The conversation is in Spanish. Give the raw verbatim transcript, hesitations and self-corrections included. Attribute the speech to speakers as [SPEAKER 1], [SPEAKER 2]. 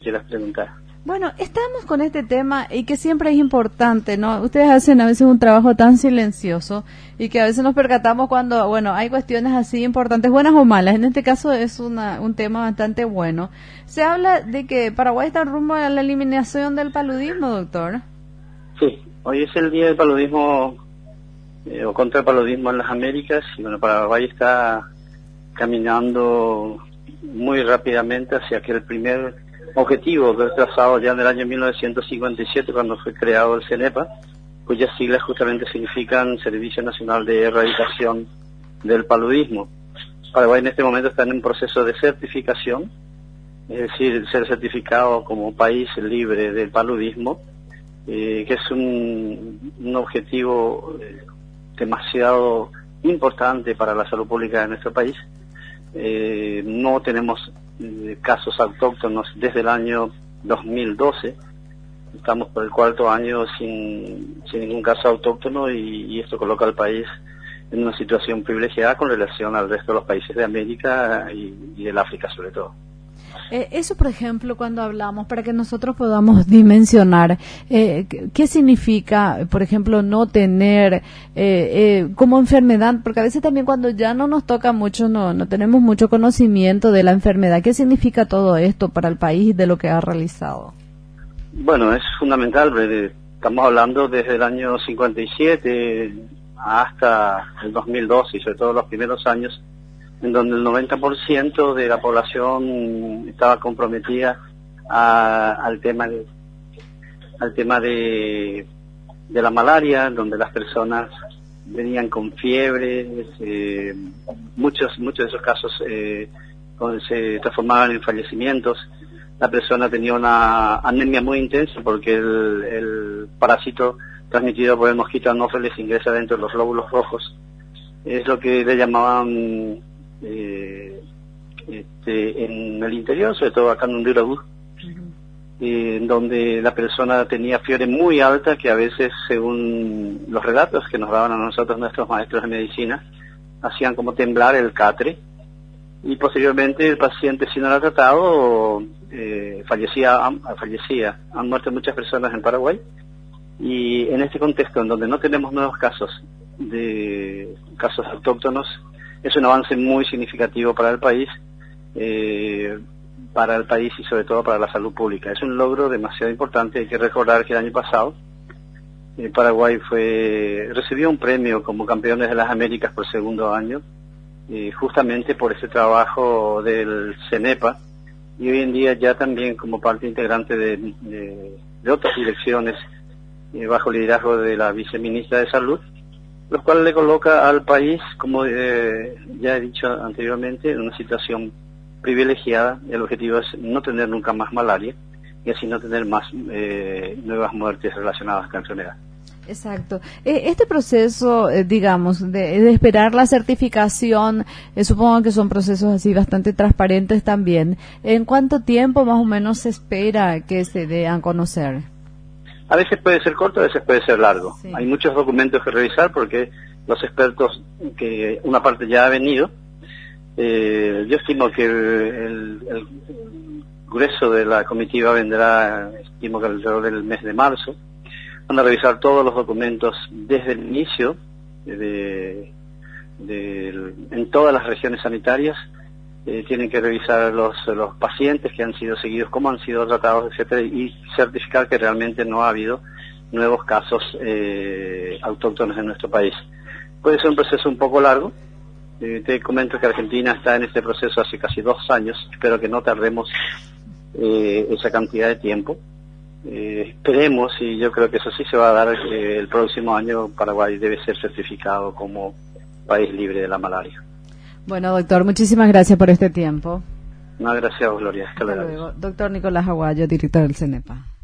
[SPEAKER 1] quieras preguntar.
[SPEAKER 2] Bueno, estamos con este tema y que siempre es importante, ¿no? Ustedes hacen a veces un trabajo tan silencioso y que a veces nos percatamos cuando, bueno, hay cuestiones así importantes, buenas o malas. En este caso es una, un tema bastante bueno. Se habla de que Paraguay está rumbo a la eliminación del paludismo, doctor.
[SPEAKER 1] Sí, hoy es el día del paludismo eh, o contra el paludismo en las Américas y bueno, Paraguay está caminando muy rápidamente hacia que el primer objetivo que es trazado ya en el año mil novecientos cincuenta y siete cuando fue creado el CENEPA, cuyas siglas justamente significan Servicio Nacional de Erradicación del Paludismo. Paraguay en este momento está en un proceso de certificación, es decir, ser certificado como país libre del paludismo, eh, que es un, un objetivo eh, demasiado importante para la salud pública de nuestro país. Eh, no tenemos eh, casos autóctonos desde el año dos mil doce, estamos por el cuarto año sin, sin ningún caso autóctono y, y esto coloca al país en una situación privilegiada con relación al resto de los países de América y, y del África sobre todo.
[SPEAKER 2] Eh, eso, por ejemplo, cuando hablamos, para que nosotros podamos dimensionar, eh, ¿qué significa, por ejemplo, no tener eh, eh, como enfermedad? Porque a veces también cuando ya no nos toca mucho, no, no tenemos mucho conocimiento de la enfermedad. ¿Qué significa todo esto para el país de lo que ha realizado?
[SPEAKER 1] Bueno, es fundamental. Estamos hablando desde el año cincuenta y siete hasta el dos mil doce y sobre todo los primeros años, en donde el noventa por ciento de la población estaba comprometida a, al tema de, al tema de, de la malaria, donde las personas venían con fiebre, eh, muchos muchos de esos casos eh, se transformaban en fallecimientos. La persona tenía una anemia muy intensa porque el, el parásito transmitido por el mosquito anófeles ingresa dentro de los glóbulos rojos. Es lo que le llamaban Eh, este, en el interior, sobre todo acá en Honduras, eh, donde la persona tenía fiebre muy alta que a veces, según los relatos que nos daban a nosotros nuestros maestros de medicina, hacían como temblar el catre y posteriormente el paciente, si no era tratado, eh, fallecía, fallecía. Han muerto muchas personas en Paraguay y en este contexto en donde no tenemos nuevos casos de casos autóctonos, es un avance muy significativo para el país, eh, para el país y sobre todo para la salud pública. Es un logro demasiado importante. Hay que recordar que el año pasado eh, Paraguay fue recibió un premio como campeones de las Américas por segundo año, eh, justamente por ese trabajo del CENEPA, y hoy en día ya también como parte integrante de, de, de otras direcciones eh, bajo el liderazgo de la viceministra de Salud, lo cual le coloca al país, como eh, ya he dicho anteriormente, en una situación privilegiada. El objetivo es no tener nunca más malaria y así no tener más eh, nuevas muertes relacionadas con la enfermedad.
[SPEAKER 2] Exacto. Eh, este proceso, eh, digamos, de, de esperar la certificación, eh, supongo que son procesos así bastante transparentes también. ¿En cuánto tiempo más o menos se espera que se dé a conocer?
[SPEAKER 1] A veces puede ser corto, a veces puede ser largo. Sí. Hay muchos documentos que revisar porque los expertos, que una parte ya ha venido, eh, yo estimo que el, el, el grueso de la comitiva vendrá, estimo que alrededor del mes de marzo. Van a revisar todos los documentos desde el inicio, de, de, en todas las regiones sanitarias. Eh, tienen que revisar los, los pacientes que han sido seguidos, cómo han sido tratados, etcétera, y certificar que realmente no ha habido nuevos casos eh, autóctonos en nuestro país. Puede ser un proceso un poco largo. Eh, te comento que Argentina está en este proceso hace casi dos años. Espero que no tardemos eh, esa cantidad de tiempo. Eh, esperemos, y yo creo que eso sí se va a dar, eh, el próximo año Paraguay debe ser certificado como país libre de la malaria.
[SPEAKER 2] Bueno, doctor, muchísimas gracias por este tiempo.
[SPEAKER 1] No, gracias a vos, Gloria. Hasta, Hasta luego.
[SPEAKER 2] Doctor Nicolás Aguayo, director del CENEPA.